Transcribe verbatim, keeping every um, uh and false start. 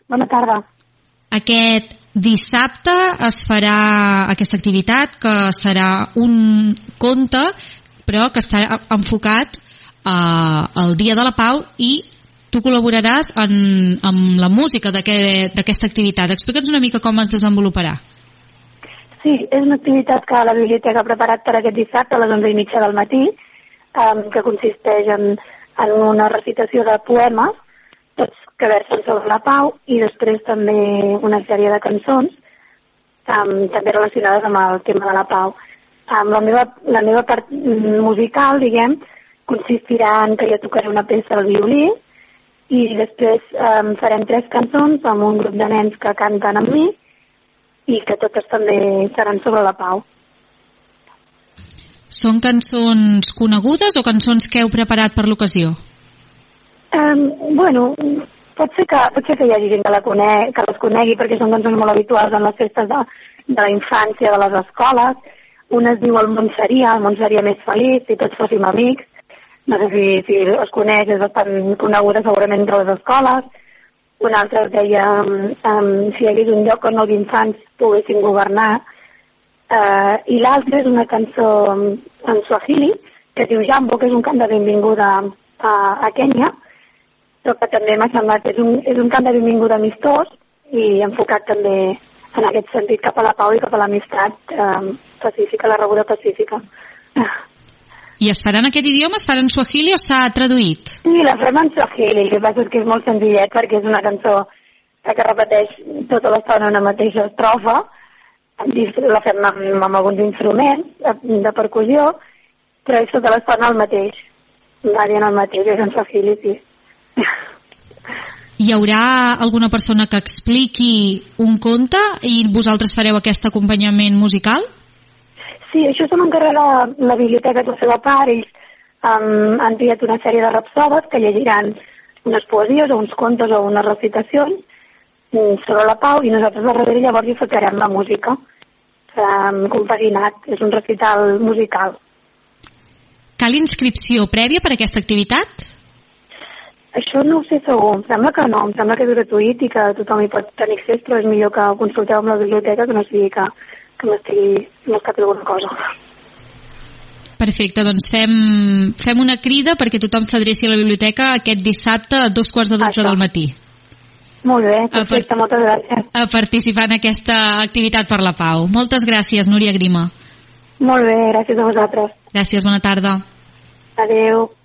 Bona tarda. Aquest dissabte es farà aquesta activitat, que serà un conte, però que estarà enfocat eh, al Dia de la Pau, i tu col·laboraràs en, amb la música d'aquesta activitat. Explica'ns una mica com es desenvoluparà. Sí, és una activitat que la biblioteca ha preparat per aquest dissabte a les onze i mitja del matí, eh, que consisteix en, en una recitació de poemes, tots que versen sobre la pau, i després també una sèrie de cançons, um, també relacionades amb el tema de la pau. Um, la, meva, la meva part musical, diguem, consistirà en que jo tocaré una peça al violí, i després um, farem tres cançons amb un grup de nens que canten amb mi, i que totes també seran sobre la pau. Són cançons conegudes o cançons que heu preparat per l'ocasió? Um, bueno, pot ser, que, pot ser que hi hagi gent que, la conegui, que les conegui, perquè són cançons molt habituals en les festes de, de la infància de les escoles. Una es diu El món seria, el món seria més feliç si tots fóssim amics. No sé si, si es coneix, és bastant coneguda segurament entre les escoles. Una altra es deia um, si hi hagués un lloc on els infants poguessin governar. Uh, I l'altra és una cançó en suahili, que es diu Jambo, que és un cant de benvinguda a, a Kènia, però que també m'ha semblat, és un, és un cant de benvinguda amistós i enfocat també en aquest sentit cap a la pau i cap a l'amistat um, pacífica, la rebuda pacífica. I es farà en aquest idioma? Es farà en suahili o s'ha traduït? Sí, la fem en suahili, el que passa és que és molt senzillet perquè és una cançó que repeteix tota l'estona una mateixa estrofa, la fem amb, amb alguns instruments de, de percussió, però és tota l'estona el mateix, va dient el mateix, és en suahili, sí. Hi haurà alguna persona que expliqui un conte i vosaltres fareu aquest acompanyament musical? Sí, això se m'encarrega la, la biblioteca de la seva part. Ells um, han triat una sèrie de rapsodes que llegiran unes poesies o uns contes o unes recitacions sobre la pau, i nosaltres a darrere llavors hi ficarem la música. Serà um, compaginat, és un recital musical. Cal inscripció prèvia per a aquesta activitat? Això no ho sé segur, em sembla que no, em sembla que és gratuït i que tothom hi pot tenir accés, però és millor que ho consulteu amb la biblioteca, que no sigui que, que m'estigui m'escapi alguna cosa. Perfecte, doncs fem, fem una crida perquè tothom s'adreci a la biblioteca aquest dissabte a dos quarts de dotze del matí. Molt bé, perfecte, a moltes gràcies. A participar en aquesta activitat per la pau. Moltes gràcies, Núria Grima. Molt bé, gràcies a vosaltres. Gràcies, bona tarda. Adéu.